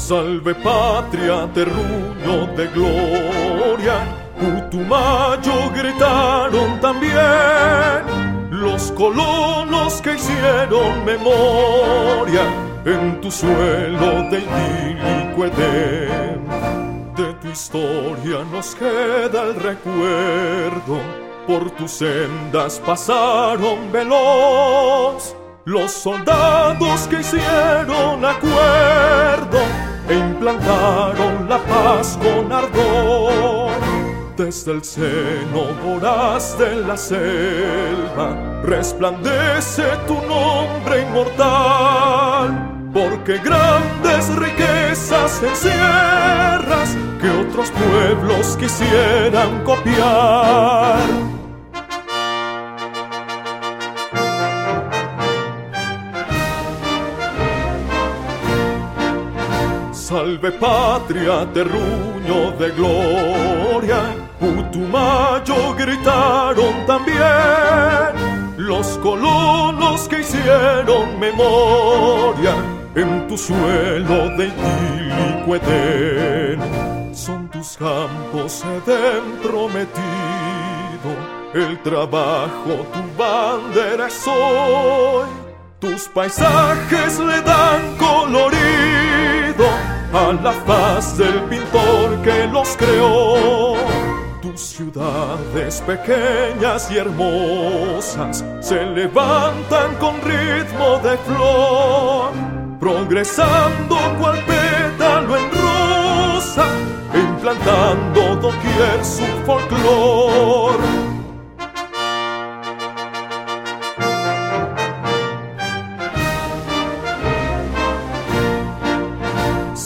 Salve patria, terruño de gloria, Putumayo gritaron también los colonos que hicieron memoria en tu suelo de idílico Edén. De tu historia nos queda el recuerdo, por tus sendas pasaron veloz los soldados que hicieron acuerdo e implantaron la paz con ardor. Desde el seno voraz de la selva resplandece tu nombre inmortal, porque grandes riquezas encierras que otros pueblos quisieran copiar. Salve patria, terruño de gloria, Putumayo gritaron también los colonos que hicieron memoria en tu suelo de idílico Edén. Son tus campos Edén prometido, el trabajo tu bandera es hoy. Tus paisajes le dan colorido a la faz del pintor que los creó. Tus ciudades pequeñas y hermosas se levantan con ritmo de flor, progresando cual pétalo en rosa, implantando doquier su folclor.